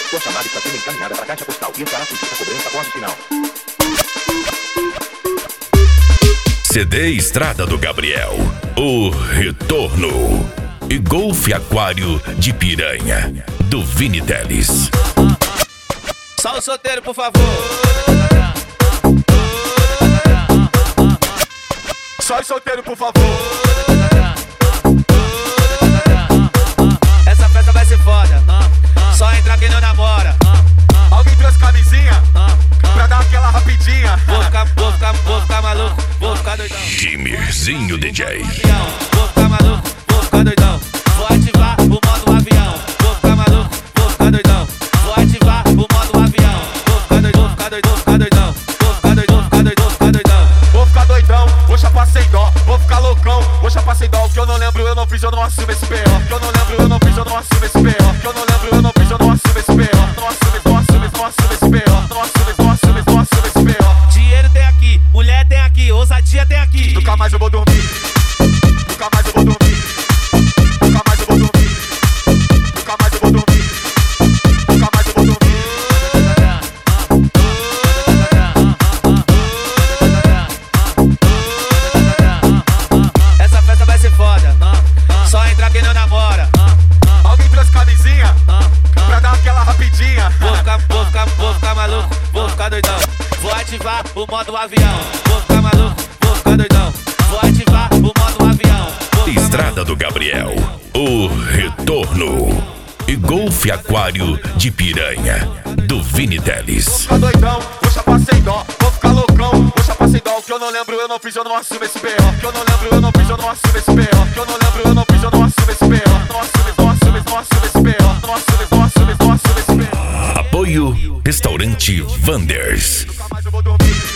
Sua chamada está sendo encaminhada para a caixa postal e estará sujeita a cobrança após o sinal. CD Estrada do Gabriel, o retorno. E Golfe Aquário de Piranha, do Vini Teles. Só o solteiro, por favor. Só o solteiro, por favor. Essa festa vai ser foda. Só entrar quem não namora. Alguém trouxe camisinha pra dar aquela rapidinha. Vou ficar maluco, vou ficar doidão. Timirzinho DJ. Vou ficar maluco, vou ficar doidão. Vou ativar o modo avião. Vou ficar maluco, vou ficar doidão. Vou ativar o modo avião. Vou ficar doidão, vou ficar doidão, vou ficar doidão. Vou ficar doidão, vou ficar doidão, vou ficar doidão. Vou ficar doidão, vou chapar sem dó. Vou ficar loucão, vou chapar sem dó. O que eu não lembro, eu não fiz, eu não assumo esse B.O. O que eu não lembro, eu não fiz, eu não assumo esse B.O. O que eu não lembro, eu não fiz, eu não assumo esse B.O. Não assumo, não assumo, não assumo esse B.O. Não assumo, não assumo, não assumo esse B.O. Dinheiro tem aqui, mulher tem aqui, ousadia tem aqui. Nunca mais eu vou dormir. Nunca mais eu vou dormir. Nunca mais eu vou dormir. Nunca mais eu vou dormir. Nunca mais eu vou dormir. Essa festa vai ser foda. Só entrar quem não namora. Alguém trouxe camisinha pra dar aquela rapidinha. Vou ficar maluco, vou ficar doidão. Vou ativar o modo avião. Vou ficar maluco, vou ficar doidão. Vou ativar o modo avião. Estrada do Gabriel, o retorno. E Golfe Aquário de Piranha, do Vini Teles. Vou ficar doidão, vou chapar sem dó. Vou ficar loucão, vou chapar sem dó. O que eu não lembro, eu não fiz, eu não assumo esse B.O. O que eu não lembro, eu não fiz, eu não assumo esse B.O. O que eu não lembro, eu não fiz, eu não assumo esse B.O. Não assumo, não assumo, não assumo esse B.O. Não assumo, não assumo, não assumo esse B.O. Apoio Restaurante Wanders. Nunca mais eu vou dormir.